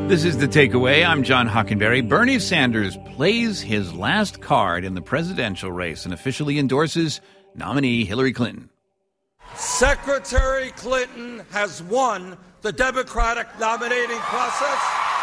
This is The Takeaway. I'm John Hockenberry. Bernie Sanders plays his last card in the presidential race and officially endorses nominee Hillary Clinton. Secretary Clinton has won the Democratic nominating process,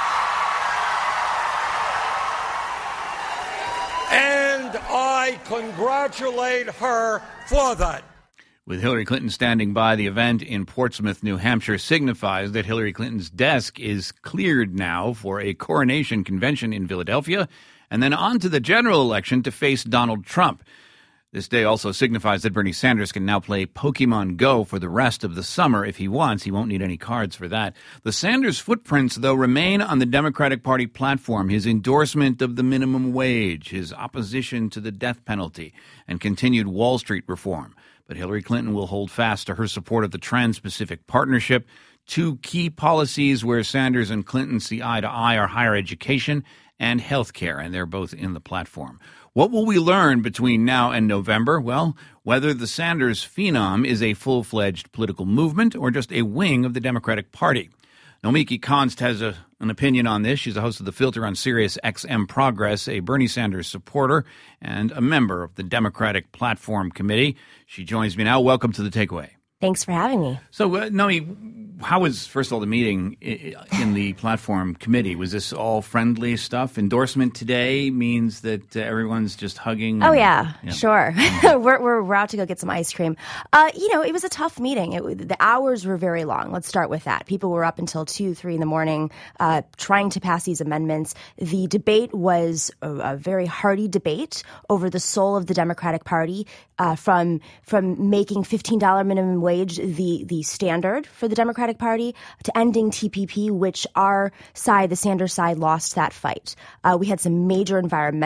and I congratulate her for that. With Hillary Clinton standing by, the event in Portsmouth, New Hampshire signifies that Hillary Clinton's desk is cleared now for a coronation convention in Philadelphia and then on to the general election to face Donald Trump. This day also signifies that Bernie Sanders can now play Pokemon Go for the rest of the summer if he wants. He won't need any cards for that. The Sanders footprints, though, remain on the Democratic Party platform. His endorsement of the minimum wage, his opposition to the death penalty, and continued Wall Street reform. But Hillary Clinton will hold fast to her support of the Trans-Pacific Partnership. Two key policies where Sanders and Clinton see eye to eye are higher education and health care, and they're both in the platform. What will we learn between now and November? Well, whether the Sanders phenom is a full-fledged political movement or just a wing of the Democratic Party. Nomiki Konst has an opinion on this. She's a host of The Filter on Sirius XM Progress, a Bernie Sanders supporter, and a member of the Democratic Platform Committee. She joins me now. Welcome to The Takeaway. Thanks for having me. So, Nomi, how was, first of all, the meeting in the platform committee? Was this all friendly stuff? Endorsement today means that everyone's just hugging? Oh, yeah. Sure. we're out to go get some ice cream. It was a tough meeting. The hours were very long. Let's start with that. People were up until 2, 3 in the morning trying to pass these amendments. The debate was a very hearty debate over the soul of the Democratic Party, from making $15 minimum wage the standard for the Democratic Party to ending TPP, which our side, the Sanders side, lost that fight. We had some major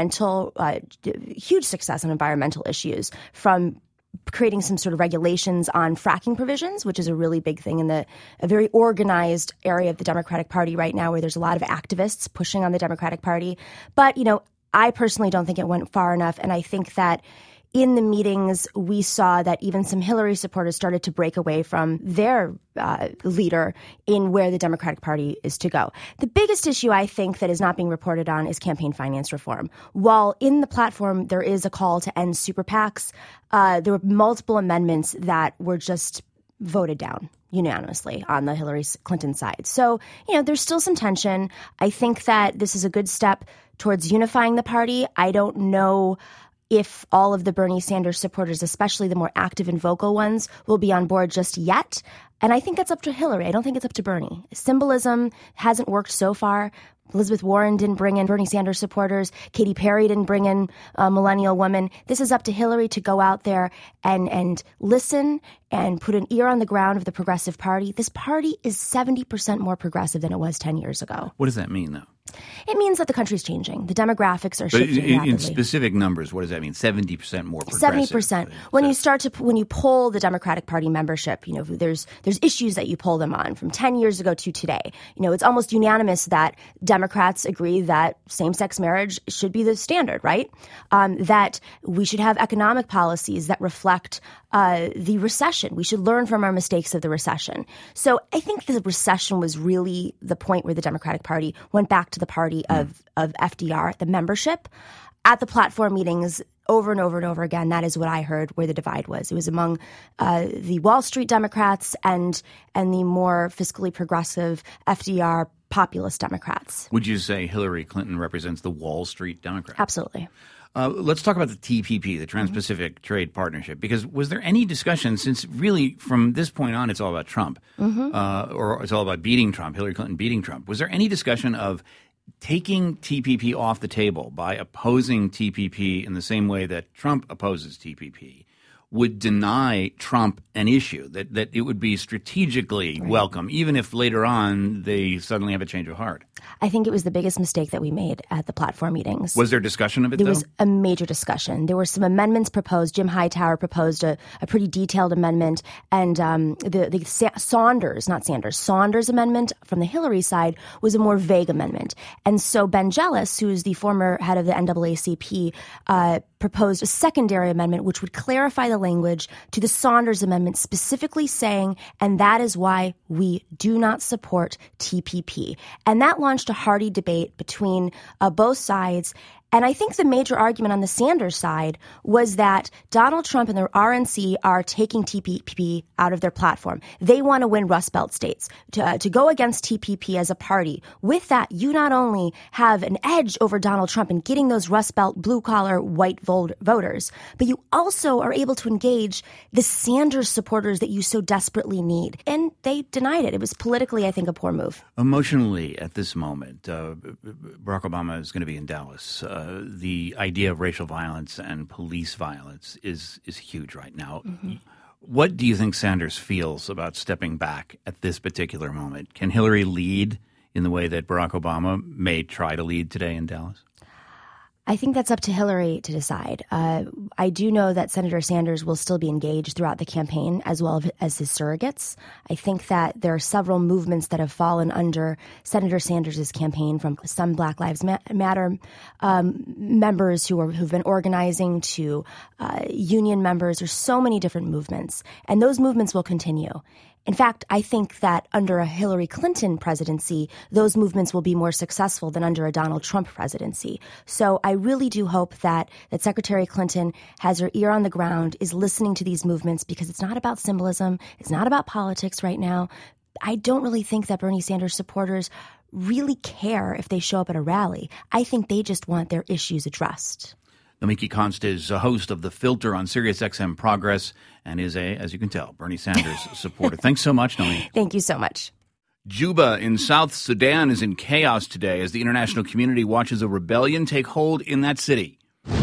huge success on environmental issues, from creating some sort of regulations on fracking provisions, which is a really big thing in a very organized area of the Democratic Party right now, where there's a lot of activists pushing on the Democratic Party. But, I personally don't think it went far enough, and I think that in the meetings, we saw that even some Hillary supporters started to break away from their leader in where the Democratic Party is to go. The biggest issue, I think, that is not being reported on is campaign finance reform. While in the platform there is a call to end super PACs, there were multiple amendments that were just voted down unanimously on the Hillary Clinton side. So, there's still some tension. I think that this is a good step towards unifying the party. I don't know if all of the Bernie Sanders supporters, especially the more active and vocal ones, will be on board just yet. And I think that's up to Hillary. I don't think it's up to Bernie. Symbolism hasn't worked so far. Elizabeth Warren didn't bring in Bernie Sanders supporters. Katy Perry didn't bring in a millennial woman. This is up to Hillary to go out there and listen and put an ear on the ground of the Progressive Party. This party is 70% more progressive than it was 10 years ago. What does that mean, though? It means that the country's changing. The demographics are shifting rapidly. In specific numbers, what does that mean? 70% more progressive? 70%. When you poll the Democratic Party membership, there's issues that you poll them on from 10 years ago to today. It's almost unanimous that Democrats agree that same-sex marriage should be the standard, right? That we should have economic policies that reflect the recession. We should learn from our mistakes of the recession. So I think the recession was really the point where the Democratic Party went back to the party of FDR, the membership. At the platform meetings, over and over and over again, that is what I heard where the divide was. It was among the Wall Street Democrats and the more fiscally progressive FDR populist Democrats. Would you say Hillary Clinton represents the Wall Street Democrats? Absolutely. Let's talk about the TPP, the Trans-Pacific Trade Partnership, because was there any discussion, since really from this point on it's all about Trump, or it's all about beating Trump, Hillary Clinton beating Trump. Was there any discussion of taking TPP off the table by opposing TPP in the same way that Trump opposes TPP would deny Trump an issue, that it would be strategically welcome, even if later on they suddenly have a change of heart? I think it was the biggest mistake that we made at the platform meetings. Was there discussion of it, There was a major discussion. There were some amendments proposed. Jim Hightower proposed a pretty detailed amendment, and the Saunders amendment from the Hillary side was a more vague amendment. And so Ben Jealous, who is the former head of the NAACP, proposed a secondary amendment which would clarify the language to the Saunders Amendment, specifically saying, and that is why we do not support TPP. And that launched a hearty debate between both sides. And I think the major argument on the Sanders side was that Donald Trump and the RNC are taking TPP out of their platform. They want to win Rust Belt states to go against TPP as a party. With that, you not only have an edge over Donald Trump in getting those Rust Belt blue-collar white voters, but you also are able to engage the Sanders supporters that you so desperately need. And they denied it. It was politically, I think, a poor move. Emotionally, at this moment, Barack Obama is going to be in Dallas. The idea of racial violence and police violence is huge right now. Mm-hmm. What do you think Sanders feels about stepping back at this particular moment? Can Hillary lead in the way that Barack Obama may try to lead today in Dallas? I think that's up to Hillary to decide. I do know that Senator Sanders will still be engaged throughout the campaign as well as his surrogates. I think that there are several movements that have fallen under Senator Sanders' campaign, from some Black Lives Matter members who've been organizing to union members. There's so many different movements, and those movements will continue. In fact, I think that under a Hillary Clinton presidency, those movements will be more successful than under a Donald Trump presidency. So I really do hope that Secretary Clinton has her ear on the ground, is listening to these movements, because it's not about symbolism. It's not about politics right now. I don't really think that Bernie Sanders supporters really care if they show up at a rally. I think they just want their issues addressed. Nomiki Konst is a host of The Filter on SiriusXM Progress and is as you can tell, Bernie Sanders supporter. Thanks so much, Nomiki. Thank you so much. Juba in South Sudan is in chaos today as the international community watches a rebellion take hold in that city.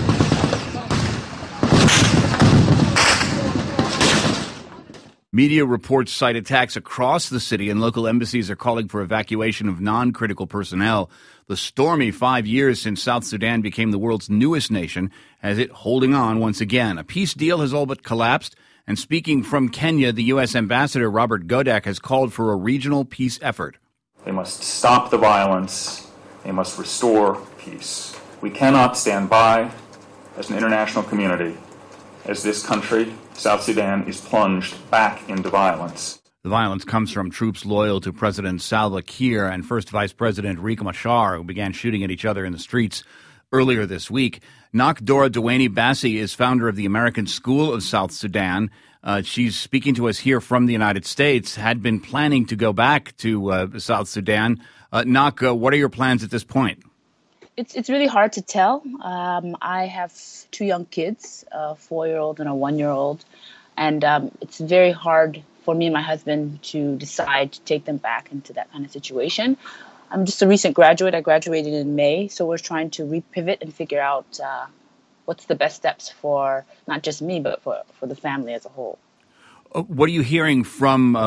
Media reports cite attacks across the city, and local embassies are calling for evacuation of non-critical personnel. The stormy 5 years since South Sudan became the world's newest nation has it holding on once again. A peace deal has all but collapsed, and speaking from Kenya, the U.S. Ambassador Robert Godek has called for a regional peace effort. They must stop the violence. They must restore peace. We cannot stand by as an international community as this country, South Sudan, is plunged back into violence. The violence comes from troops loyal to President Salva Kiir and First Vice President Riek Machar, who began shooting at each other in the streets earlier this week. Nakdora Dewayne Bassi is founder of the American School of South Sudan. She's speaking to us here from the United States, had been planning to go back to South Sudan. Nak, what are your plans at this point? It's really hard to tell. I have two young kids, a 4-year-old and a 1-year-old, and it's very hard for me and my husband to decide to take them back into that kind of situation. I'm just a recent graduate. I graduated in May, so we're trying to repivot and figure out what's the best steps for not just me, but for the family as a whole. What are you hearing from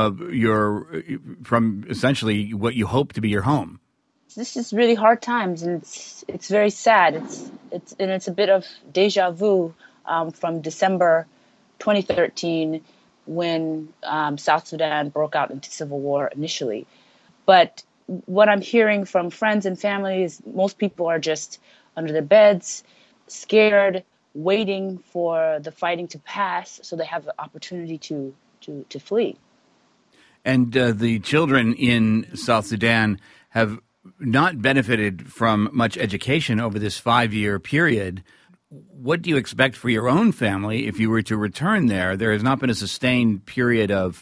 from essentially what you hope to be your home? This is really hard times, and it's very sad. It's a bit of deja vu from December 2013 when South Sudan broke out into civil war initially. But what I'm hearing from friends and family is most people are just under their beds, scared, waiting for the fighting to pass so they have the opportunity to flee. And the children in South Sudan have not benefited from much education over this 5-year period. What do you expect for your own family if you were to return there? There has not been a sustained period of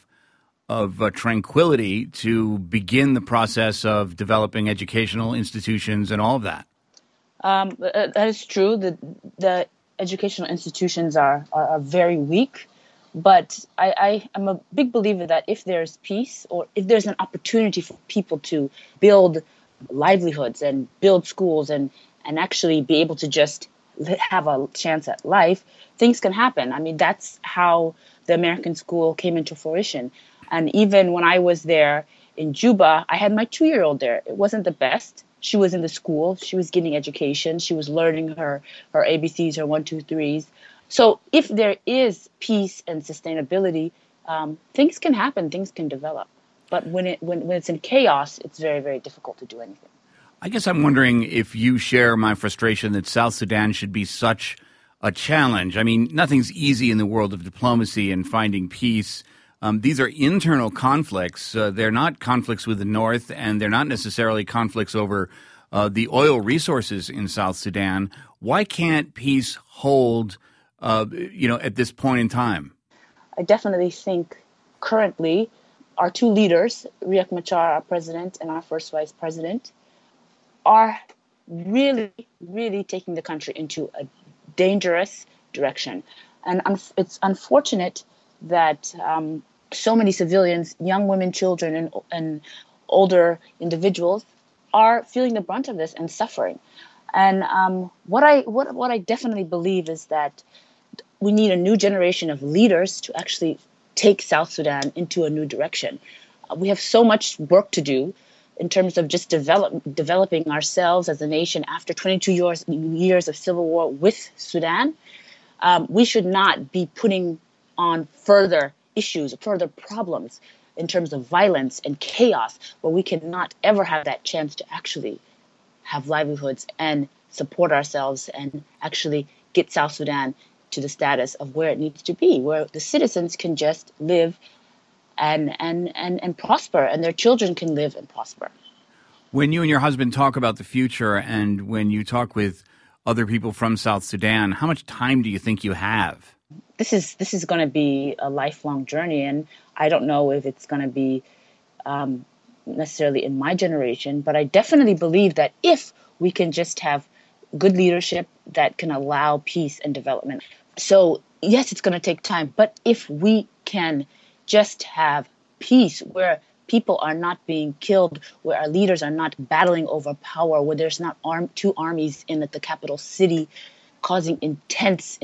tranquility to begin the process of developing educational institutions and all of that. That is true. The educational institutions are very weak. But I am a big believer that if there's peace, or if there's an opportunity for people to build livelihoods and build schools and actually be able to just have a chance at life, things can happen. I mean, that's how the American school came into fruition. And even when I was there in Juba, I had my 2-year-old there. It wasn't the best. She was in the school. She was getting education. She was learning her ABCs, her 1, 2, 3s. So if there is peace and sustainability, things can happen, things can develop. But when it's in chaos, it's very, very difficult to do anything. I guess I'm wondering if you share my frustration that South Sudan should be such a challenge. I mean, nothing's easy in the world of diplomacy and finding peace. These are internal conflicts. They're not conflicts with the North, and they're not necessarily conflicts over the oil resources in South Sudan. Why can't peace hold, at this point in time? I definitely think currently our two leaders, Riek Machar, our president, and our first vice president, are really, really taking the country into a dangerous direction. And it's unfortunate that so many civilians, young women, children, and older individuals are feeling the brunt of this and suffering. And what I definitely believe is that we need a new generation of leaders to actually take South Sudan into a new direction. We have so much work to do in terms of just developing ourselves as a nation after 22 years of civil war with Sudan. We should not be putting on further issues, further problems in terms of violence and chaos, where we cannot ever have that chance to actually have livelihoods and support ourselves and actually get South Sudan to the status of where it needs to be, where the citizens can just live and prosper, and their children can live and prosper. When you and your husband talk about the future, and when you talk with other people from South Sudan, how much time do you think you have? This is going to be a lifelong journey, and I don't know if it's going to be necessarily in my generation, but I definitely believe that if we can just have good leadership that can allow peace and development. So yes, it's going to take time, but if we can just have peace where people are not being killed, where our leaders are not battling over power, where there's not two armies in the capital city causing intense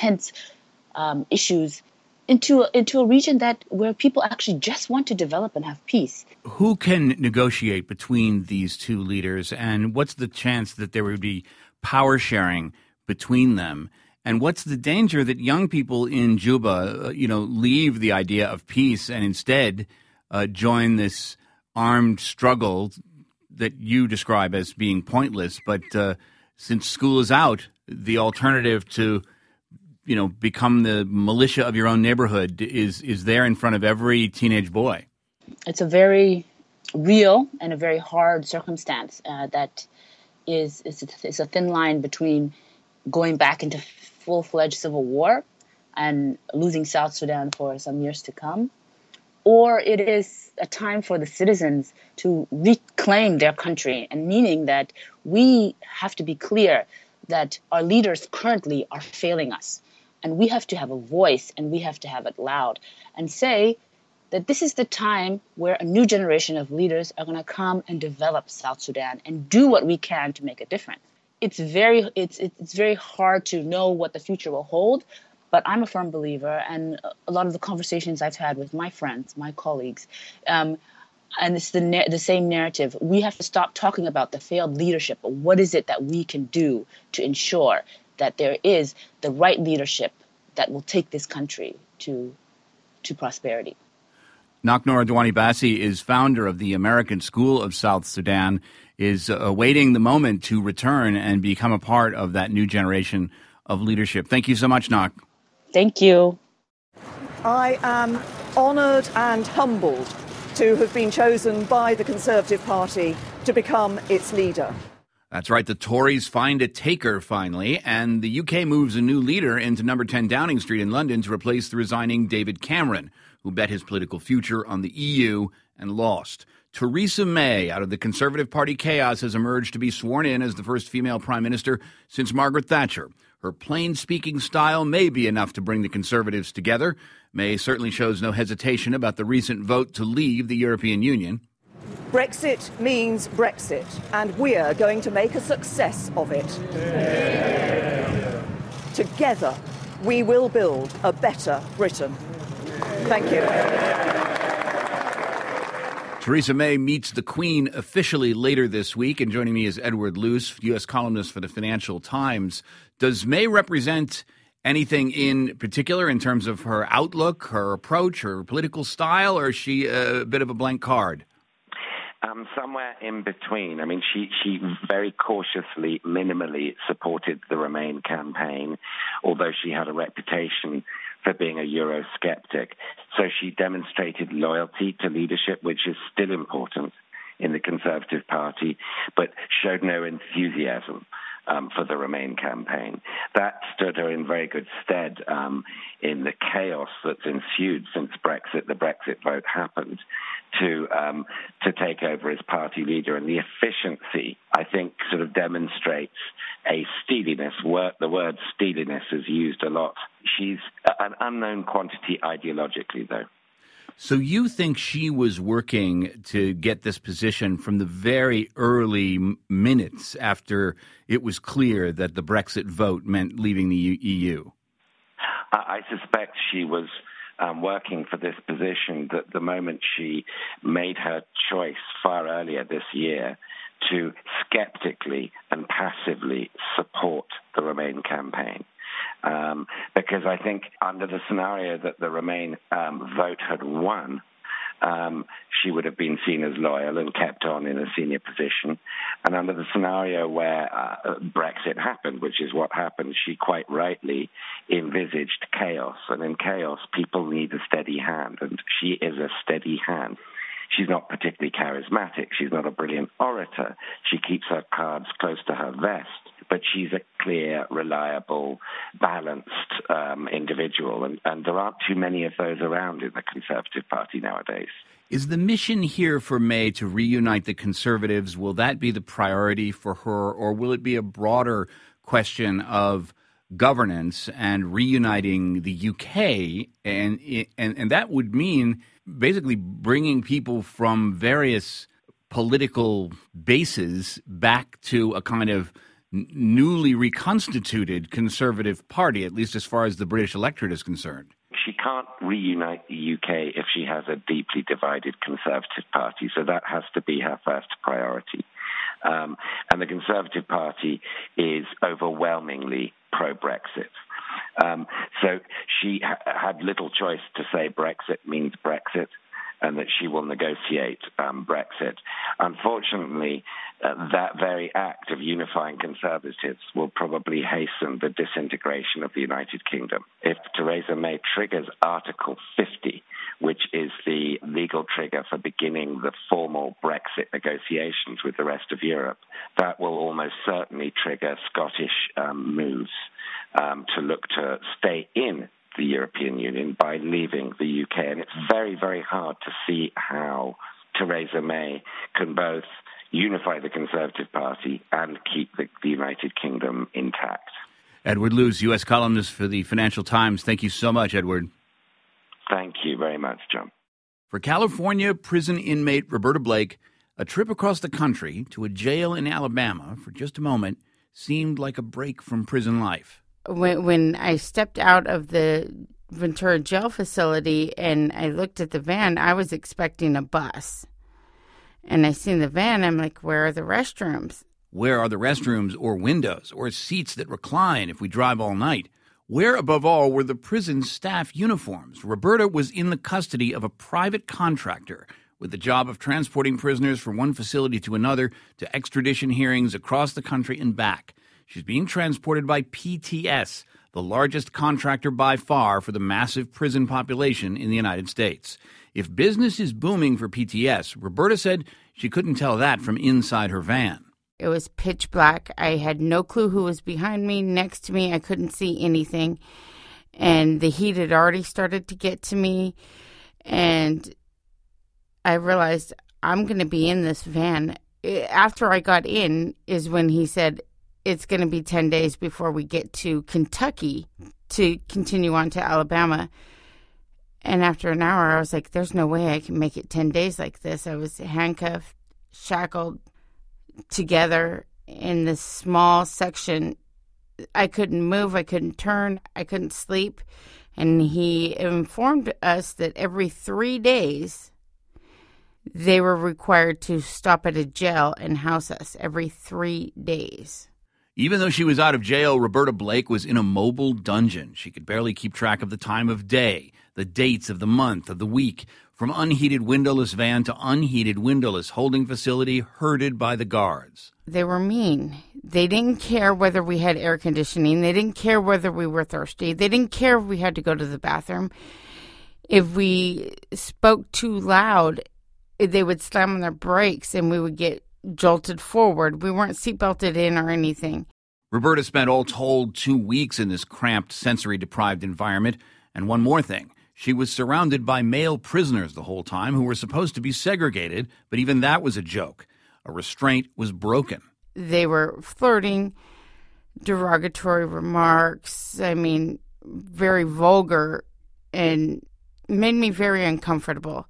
issues into a region where people actually just want to develop and have peace. Who can negotiate between these two leaders, and what's the chance that there would be power sharing between them? And what's the danger that young people in Juba, leave the idea of peace and instead join this armed struggle that you describe as being pointless? But since school is out, the alternative to become the militia of your own neighborhood is there in front of every teenage boy. It's a very real and a very hard circumstance that is a thin line between going back into full-fledged civil war and losing South Sudan for some years to come, or it is a time for the citizens to reclaim their country, and meaning that we have to be clear that our leaders currently are failing us. And we have to have a voice, and we have to have it loud and say that this is the time where a new generation of leaders are going to come and develop South Sudan and do what we can to make a difference. It's very hard to know what the future will hold, but I'm a firm believer, and a lot of the conversations I've had with my friends, my colleagues, and it's the same narrative. We have to stop talking about the failed leadership, but what is it that we can do to ensure that there is the right leadership that will take this country to prosperity. Knocknor Adwani Bassi is founder of the American School of South Sudan, is awaiting the moment to return and become a part of that new generation of leadership. Thank you so much, Knock. Thank you. I am honoured and humbled to have been chosen by the Conservative Party to become its leader. That's right. The Tories find a taker finally, and the UK moves a new leader into number 10 Downing Street in London to replace the resigning David Cameron, who bet his political future on the EU and lost. Theresa May, out of the Conservative Party chaos, has emerged to be sworn in as the first female prime minister since Margaret Thatcher. Her plain-speaking style may be enough to bring the Conservatives together. May certainly shows no hesitation about the recent vote to leave the European Union. Brexit means Brexit, and we're going to make a success of it. Yeah. Together, we will build a better Britain. Thank you. Theresa May meets the Queen officially later this week, and joining me is Edward Luce, U.S. columnist for the Financial Times. Does May represent anything in particular in terms of her outlook, her approach, her political style, or is she a bit of a blank card? Somewhere in between. I mean, she very cautiously, minimally supported the Remain campaign, although she had a reputation for being a Eurosceptic. So she demonstrated loyalty to leadership, which is still important in the Conservative Party, but showed no enthusiasm for the Remain campaign. That stood her in very good stead in the chaos that's ensued since Brexit, the Brexit vote happened, to take over as party leader. And the efficiency, I think, sort of demonstrates a steeliness. The word steeliness is used a lot. She's an unknown quantity ideologically, though. So you think she was working to get this position from the very early minutes after it was clear that the Brexit vote meant leaving the EU? I suspect she was working for this position the moment she made her choice far earlier this year to skeptically and passively support the Remain campaign. Because I think under the scenario that the Remain vote had won, she would have been seen as loyal and kept on in a senior position. And under the scenario where Brexit happened, which is what happened, she quite rightly envisaged chaos. And in chaos, people need a steady hand, and she is a steady hand. She's not particularly charismatic. She's not a brilliant orator. She keeps her cards close to her vest, but she's a clear, reliable, balanced individual. And there aren't too many of those around in the Conservative Party nowadays. Is the mission here for May to reunite the Conservatives? Will that be the priority for her, or will it be a broader question of governance and reuniting the UK? And that would mean basically bringing people from various political bases back to a kind of newly reconstituted Conservative Party, at least as far as the British electorate is concerned. She can't reunite the UK if she has a deeply divided Conservative Party, so that has to be her first priority. And the Conservative Party is overwhelmingly pro-Brexit. So she had little choice to say Brexit means Brexit and that she will negotiate Brexit. Unfortunately, that very act of unifying Conservatives will probably hasten the disintegration of the United Kingdom. If Theresa May triggers Article 50, which is the legal trigger for beginning the formal Brexit negotiations with the rest of Europe, that will almost certainly trigger Scottish moves to look to stay in the European Union by leaving the UK. And it's very, very hard to see how Theresa May can both unify the Conservative Party and keep the United Kingdom intact. Edward Luce, U.S. columnist for the Financial Times. Thank you so much, Edward. Thank you very much, John. For California prison inmate Roberta Blake, a trip across the country to a jail in Alabama for just a moment seemed like a break from prison life. When I stepped out of the Ventura jail facility and I looked at the van, I was expecting a bus. And I seen the van, I'm like, where are the restrooms? Where are the restrooms or windows or seats that recline if we drive all night? Where, above all, were the prison staff uniforms? Roberta was in the custody of a private contractor with the job of transporting prisoners from one facility to another to extradition hearings across the country and back. She's being transported by PTS, the largest contractor by far for the massive prison population in the United States. If business is booming for PTS, Roberta said she couldn't tell that from inside her van. It was pitch black. I had no clue who was behind me, next to me. I couldn't see anything. And the heat had already started to get to me. And I realized I'm going to be in this van. After I got in is when he said, it's going to be 10 days before we get to Kentucky to continue on to Alabama. And after an hour, I was like, there's no way I can make it 10 days like this. I was handcuffed, shackled together in this small section. I couldn't move. I couldn't turn. I couldn't sleep. And he informed us that every 3 days, they were required to stop at a jail and house us every 3 days. Even though she was out of jail, Roberta Blake was in a mobile dungeon. She could barely keep track of the time of day, the dates of the month, of the week, from unheated windowless van to unheated windowless holding facility herded by the guards. They were mean. They didn't care whether we had air conditioning. They didn't care whether we were thirsty. They didn't care if we had to go to the bathroom. If we spoke too loud, they would slam on their brakes and we would get jolted forward. We weren't seatbelted in or anything. Roberta spent all told 2 weeks in this cramped, sensory-deprived environment. And one more thing. She was surrounded by male prisoners the whole time who were supposed to be segregated, but even that was a joke. A restraint was broken. They were flirting, derogatory remarks, very vulgar, and made me very uncomfortable.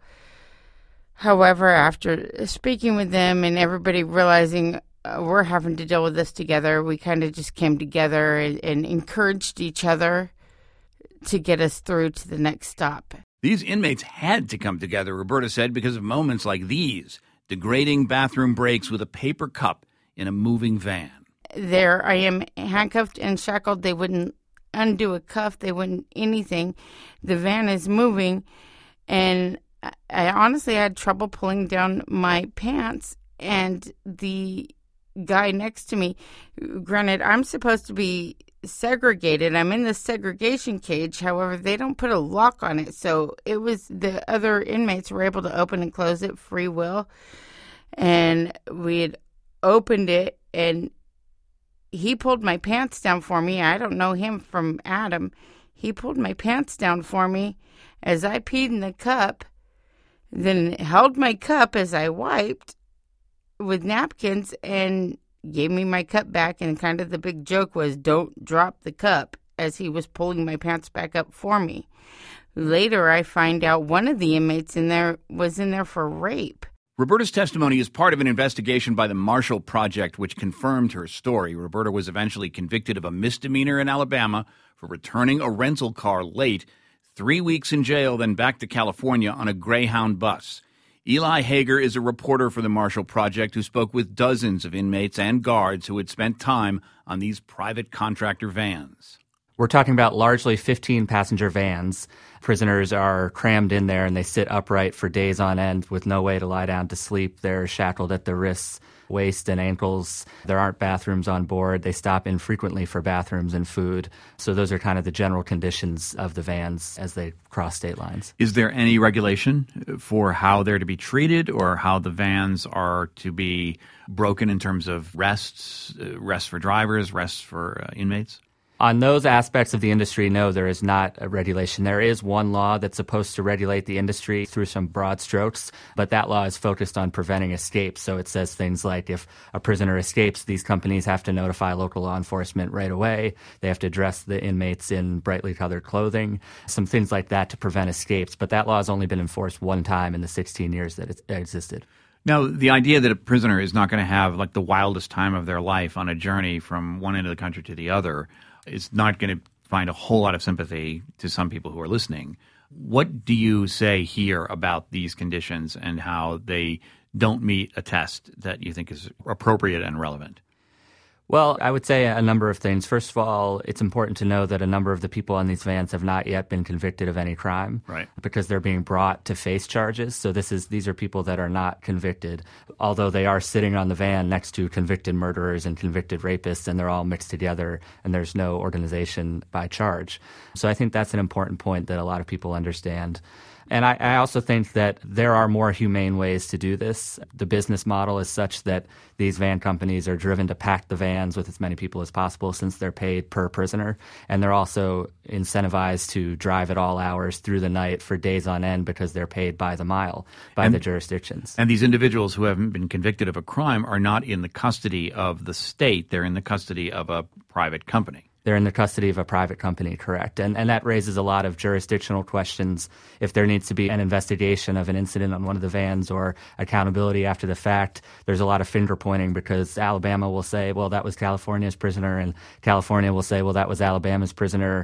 However, after speaking with them and everybody realizing we're having to deal with this together, we kind of just came together and encouraged each other to get us through to the next stop. These inmates had to come together, Roberta said, because of moments like these, degrading bathroom breaks with a paper cup in a moving van. There I am, handcuffed and shackled. They wouldn't undo a cuff. They wouldn't anything. The van is moving, and I honestly had trouble pulling down my pants, and the guy next to me, granted, I'm supposed to be segregated. I'm in the segregation cage. However, they don't put a lock on it. So it was the other inmates were able to open and close it free will. And we had opened it and he pulled my pants down for me. I don't know him from Adam. He pulled my pants down for me as I peed in the cup, then held my cup as I wiped with napkins and gave me my cup back, and kind of the big joke was, don't drop the cup, as he was pulling my pants back up for me. Later, I find out one of the inmates in there was in there for rape. Roberta's testimony is part of an investigation by the Marshall Project, which confirmed her story. Roberta was eventually convicted of a misdemeanor in Alabama for returning a rental car late, 3 weeks in jail, then back to California on a Greyhound bus. Eli Hager is a reporter for the Marshall Project who spoke with dozens of inmates and guards who had spent time on these private contractor vans. We're talking about largely 15-passenger vans. Prisoners are crammed in there and they sit upright for days on end with no way to lie down to sleep. They're shackled at the wrists, waist, and ankles. There aren't bathrooms on board. They stop infrequently for bathrooms and food. So those are kind of the general conditions of the vans as they cross state lines. Is there any regulation for how they're to be treated or how the vans are to be broken in terms of rests for drivers, rests for inmates? On those aspects of the industry, no, there is not a regulation. There is one law that's supposed to regulate the industry through some broad strokes, but that law is focused on preventing escapes. So it says things like if a prisoner escapes, these companies have to notify local law enforcement right away. They have to dress the inmates in brightly colored clothing, some things like that to prevent escapes. But that law has only been enforced one time in the 16 years that it existed. Now, the idea that a prisoner is not going to have like the wildest time of their life on a journey from one end of the country to the other is not going to find a whole lot of sympathy to some people who are listening. What do you say here about these conditions and how they don't meet a test that you think is appropriate and relevant? Well, I would say a number of things. First of all, it's important to know that a number of the people on these vans have not yet been convicted of any crime, right, because they're being brought to face charges. So these are people that are not convicted, although they are sitting on the van next to convicted murderers and convicted rapists, and they're all mixed together, and there's no organization by charge. So I think that's an important point that a lot of people understand. And I also think that there are more humane ways to do this. The business model is such that these van companies are driven to pack the vans with as many people as possible since they're paid per prisoner. And they're also incentivized to drive at all hours through the night for days on end because they're paid by the mile by the jurisdictions. And these individuals who haven't been convicted of a crime are not in the custody of the state. They're in the custody of a private company. They're in the custody of a private company, correct. And that raises a lot of jurisdictional questions. If there needs to be an investigation of an incident on one of the vans or accountability after the fact, there's a lot of finger pointing because Alabama will say, well, that was California's prisoner, and California will say, well, that was Alabama's prisoner,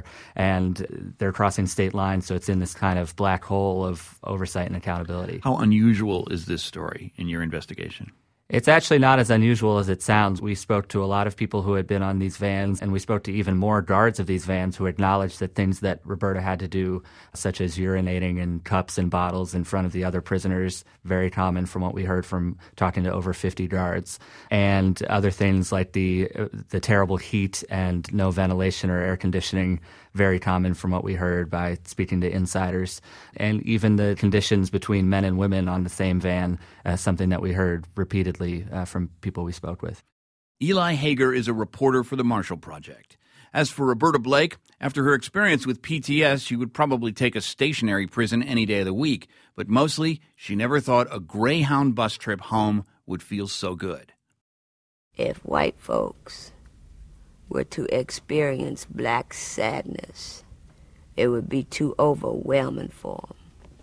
and they're crossing state lines, so it's in this kind of black hole of oversight and accountability. How unusual is this story in your investigation? It's actually not as unusual as it sounds. We spoke to a lot of people who had been on these vans, and we spoke to even more guards of these vans who acknowledged that things that Roberta had to do, such as urinating in cups and bottles in front of the other prisoners, very common from what we heard from talking to over 50 guards, and other things like the terrible heat and no ventilation or air conditioning, very common from what we heard by speaking to insiders, and even the conditions between men and women on the same van, something that we heard repeatedly from people we spoke with. Eli Hager is a reporter for the Marshall Project. As for Roberta Blake, after her experience with PTS, she would probably take a stationary prison any day of the week, but mostly she never thought a Greyhound bus trip home would feel so good. If white folks were to experience black sadness, it would be too overwhelming for them.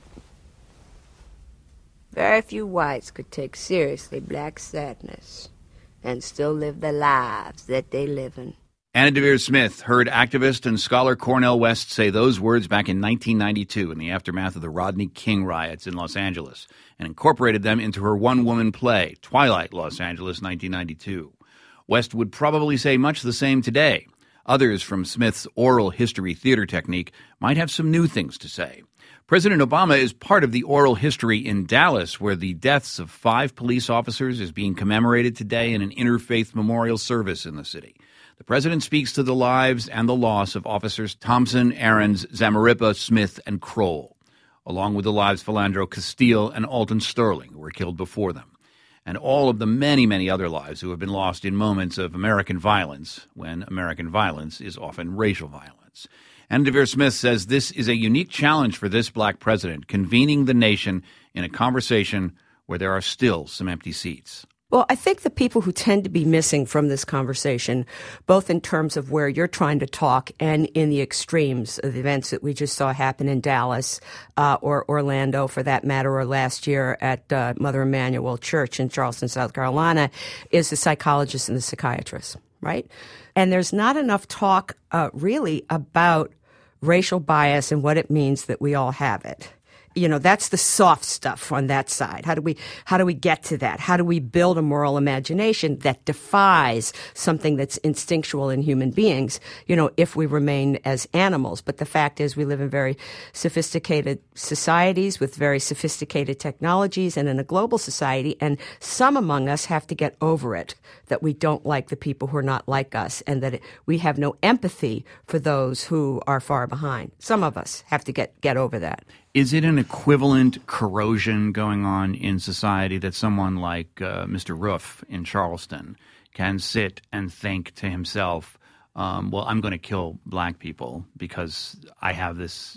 Very few whites could take seriously black sadness and still live the lives that they live in. Anna Deavere Smith heard activist and scholar Cornel West say those words back in 1992 in the aftermath of the Rodney King riots in Los Angeles and incorporated them into her one-woman play, Twilight, Los Angeles, 1992. West would probably say much the same today. Others from Smith's oral history theater technique might have some new things to say. President Obama is part of the oral history in Dallas, where the deaths of 5 police officers is being commemorated today in an interfaith memorial service in the city. The president speaks to the lives and the loss of officers Thompson, Aarons, Zamarripa, Smith, and Kroll, along with the lives of Philandro Castile and Alton Sterling, who were killed before them, and all of the many, many other lives who have been lost in moments of American violence, when American violence is often racial violence. Anna Deavere Smith says this is a unique challenge for this black president, convening the nation in a conversation where there are still some empty seats. Well, I think the people who tend to be missing from this conversation, both in terms of where you're trying to talk and in the extremes of the events that we just saw happen in Dallas or Orlando, for that matter, or last year at Mother Emanuel Church in Charleston, South Carolina, is the psychologists and the psychiatrists, right? And there's not enough talk really about racial bias and what it means that we all have it. You know, that's the soft stuff on that side. How do we get to that? How do we build a moral imagination that defies something that's instinctual in human beings, you know, if we remain as animals? But the fact is we live in very sophisticated societies with very sophisticated technologies and in a global society, and some among us have to get over it, that we don't like the people who are not like us, and that we have no empathy for those who are far behind. Some of us have to get over that. Is it an equivalent corrosion going on in society that someone like Mr. Roof in Charleston can sit and think to himself, well, I'm going to kill black people because I have this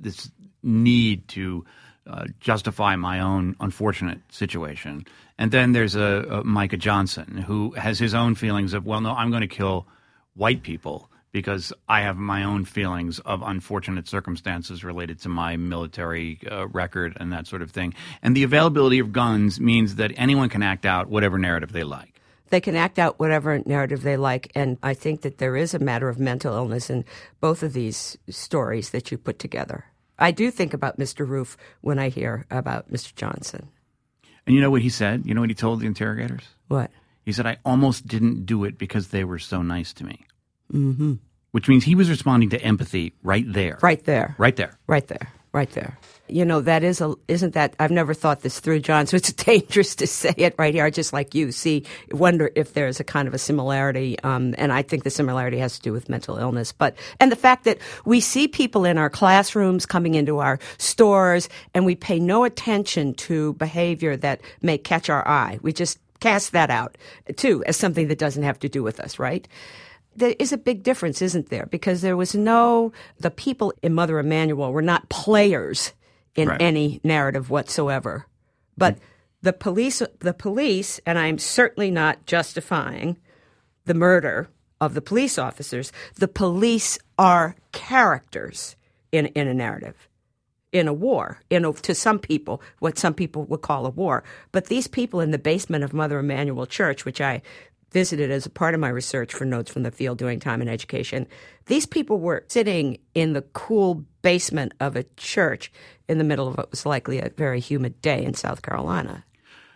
need to justify my own unfortunate situation. And then there's a Micah Johnson who has his own feelings of, well, no, I'm going to kill white people because I have my own feelings of unfortunate circumstances related to my military record and that sort of thing. And the availability of guns means that anyone can act out whatever narrative they like. They can act out whatever narrative they like, and I think that there is a matter of mental illness in both of these stories that you put together. I do think about Mr. Roof when I hear about Mr. Johnson. And you know what he said? You know what he told the interrogators? What? He said, I almost didn't do it because they were so nice to me. Mm-hmm. Which means he was responding to empathy right there. Right there. Right there. Right there. Right there. You know, that isn't that, I've never thought this through, John, so it's dangerous to say it right here. I just like you wonder if there's a kind of a similarity, and I think the similarity has to do with mental illness. And the fact that we see people in our classrooms coming into our stores, and we pay no attention to behavior that may catch our eye. We just cast that out, too, as something that doesn't have to do with us, right? There is a big difference, isn't there? Because the people in Mother Emanuel were not players in any narrative whatsoever. But the police, and I'm certainly not justifying the murder of the police officers, the police are characters in a narrative, in a war, to some people, what some people would call a war. But these people in the basement of Mother Emanuel Church, which I visited as a part of my research for Notes from the Field doing time and education, these people were sitting in the cool basement of a church in the middle of what was likely a very humid day in South Carolina.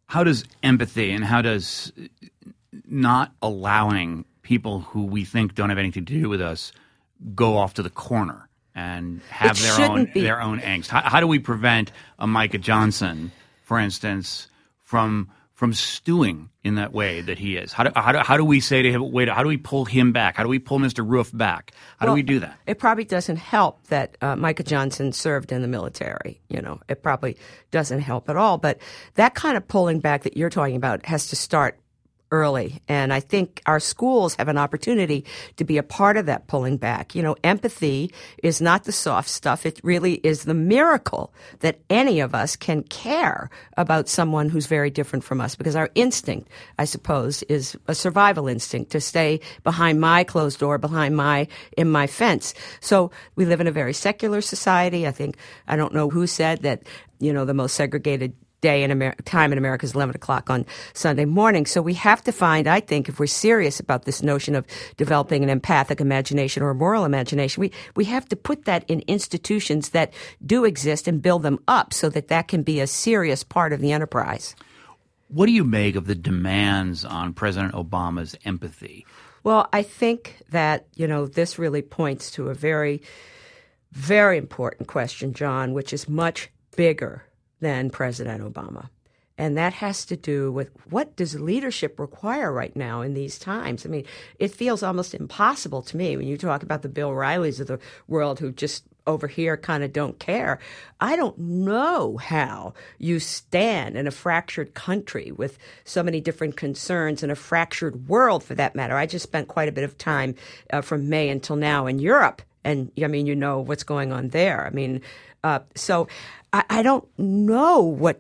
How does empathy and how does not allowing people who we think don't have anything to do with us go off to the corner and have their own angst? How do we prevent a Micah Johnson, for instance, from stewing in that way that he is? How do we say to him, wait, how do we pull him back? How do we pull Mr. Roof back? How do we do that? It probably doesn't help that Micah Johnson served in the military. It probably doesn't help at all. But that kind of pulling back that you're talking about has to start early. And I think our schools have an opportunity to be a part of that pulling back. Empathy is not the soft stuff. It really is the miracle that any of us can care about someone who's very different from us, because our instinct, I suppose, is a survival instinct to stay behind my closed door, in my fence. So we live in a very secular society. I don't know who said that, the most segregated time in America is 11 o'clock on Sunday morning. So we have to find, I think, if we're serious about this notion of developing an empathic imagination or a moral imagination, we have to put that in institutions that do exist and build them up so that can be a serious part of the enterprise. What do you make of the demands on President Obama's empathy? Well, I think that, this really points to a very, very important question, John, which is much bigger than President Obama. And that has to do with what does leadership require right now in these times? I mean, it feels almost impossible to me when you talk about the Bill Rileys of the world who just over here kind of don't care. I don't know how you stand in a fractured country with so many different concerns and a fractured world, for that matter. I just spent quite a bit of time from May until now in Europe. And, what's going on there. So I don't know what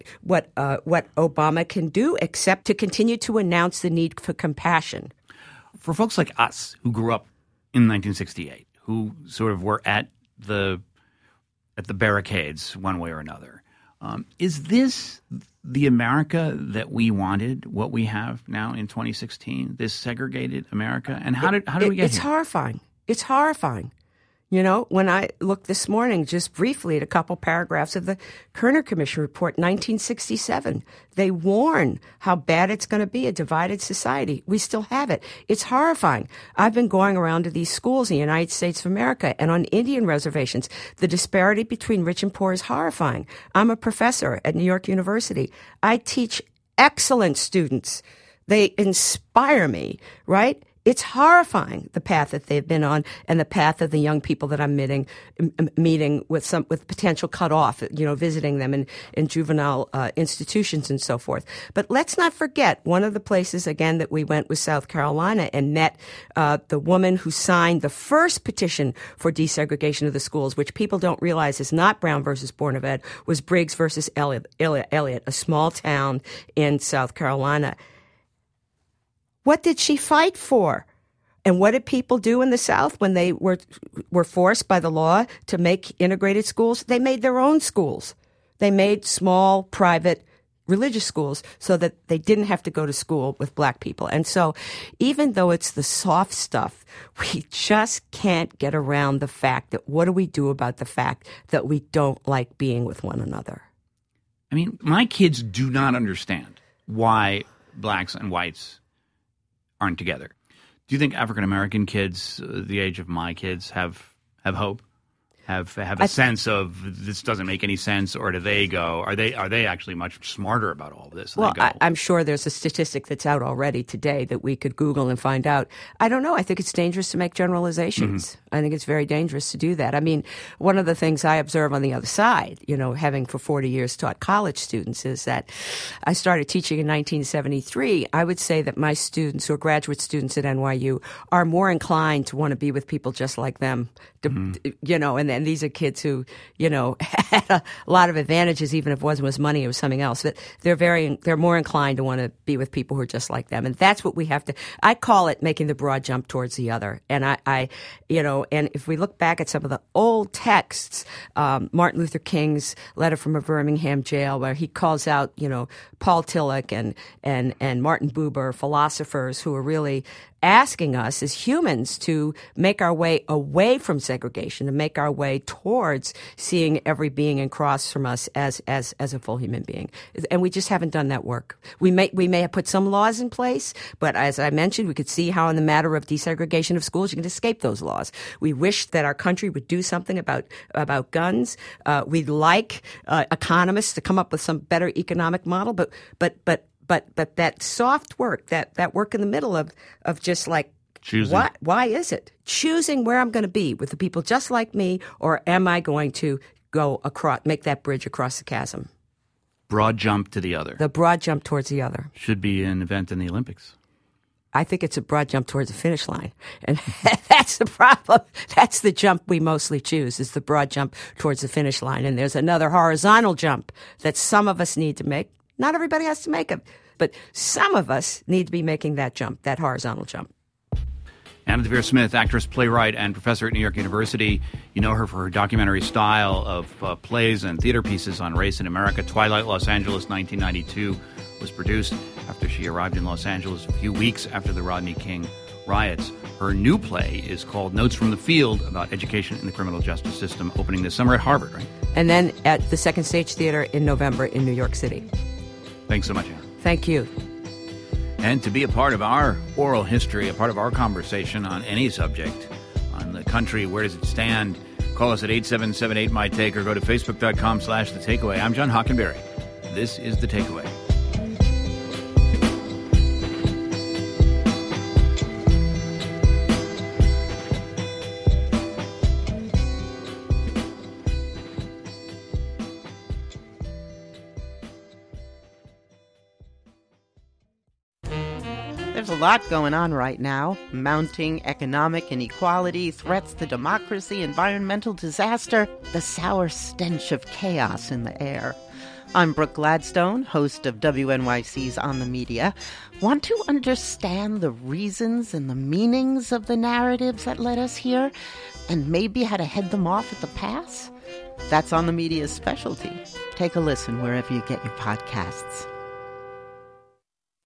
Obama can do except to continue to announce the need for compassion. For folks like us who grew up in 1968, who sort of were at the barricades one way or another, is this the America that we wanted? What we have now in 2016, this segregated America, and how do we get It's here? horrifying. It's horrifying. When I looked this morning just briefly at a couple paragraphs of the Kerner Commission report, 1967, they warn how bad it's going to be, a divided society. We still have it. It's horrifying. I've been going around to these schools in the United States of America and on Indian reservations. The disparity between rich and poor is horrifying. I'm a professor at New York University. I teach excellent students. They inspire me, right? It's horrifying, the path that they've been on and the path of the young people that I'm meeting with potential cutoff, visiting them in juvenile institutions and so forth. But let's not forget, one of the places, again, that we went was South Carolina and met the woman who signed the first petition for desegregation of the schools, which people don't realize is not Brown versus Board of Ed, was Briggs versus Elliott, a small town in South Carolina. What did she fight for? And what did people do in the South when they were forced by the law to make integrated schools? They made their own schools. They made small, private, religious schools so that they didn't have to go to school with black people. And so even though it's the soft stuff, we just can't get around the fact that what do we do about the fact that we don't like being with one another? I mean, my kids do not understand why blacks and whites aren't together. Do you think African American kids, the age of my kids, have hope? Have a sense of this doesn't make any sense, or do they go? Are they actually much smarter about all this? Well, I'm sure there's a statistic that's out already today that we could Google and find out. I don't know. I think it's dangerous to make generalizations. Mm-hmm. I think it's very dangerous to do that. I mean, one of the things I observe on the other side, having for 40 years taught college students, is that I started teaching in 1973. I would say that my students, who are graduate students at NYU, are more inclined to want to be with people just like them, and these are kids who, had a lot of advantages, even if it was money, it was something else. But they're more inclined to want to be with people who are just like them. And that's what we have to, I call it making the broad jump towards the other. And and if we look back at some of the old texts, Martin Luther King's letter from a Birmingham jail, where he calls out, Paul Tillich and Martin Buber, philosophers who are really asking us as humans to make our way away from segregation, to make our way way towards seeing every being across from us as a full human being. And we just haven't done that work. We may have put some laws in place, but as I mentioned, we could see how in the matter of desegregation of schools, you can escape those laws. We wish that our country would do something about guns. We'd like economists to come up with some better economic model, but that soft work, that work in the middle of just like, choosing. Why is it? Choosing where I'm going to be with the people just like me, or am I going to go across, make that bridge across the chasm? Broad jump to the other. The broad jump towards the other. Should be an event in the Olympics. I think it's a broad jump towards the finish line. And that's the problem. That's the jump we mostly choose, is the broad jump towards the finish line. And there's another horizontal jump that some of us need to make. Not everybody has to make it, but some of us need to be making that jump, that horizontal jump. Anna Deavere Smith, actress, playwright, and professor at New York University. You know her for her documentary style of plays and theater pieces on race in America. Twilight Los Angeles, 1992, was produced after she arrived in Los Angeles a few weeks after the Rodney King riots. Her new play is called Notes from the Field, about education in the criminal justice system, opening this summer at Harvard, right? And then at the Second Stage Theater in November in New York City. Thanks so much, Anna. Thank you. And to be a part of our oral history, a part of our conversation on any subject, on the country, where does it stand, call us at 877-8-MY-TAKE or go to facebook.com/The Takeaway. I'm John Hockenberry. This is The Takeaway. There's a lot going on right now. Mounting economic inequality, threats to democracy, environmental disaster, the sour stench of chaos in the air. I'm Brooke Gladstone, host of WNYC's On the Media. Want to understand the reasons and the meanings of the narratives that led us here, and maybe how to head them off at the pass? That's On the Media's specialty. Take a listen wherever you get your podcasts.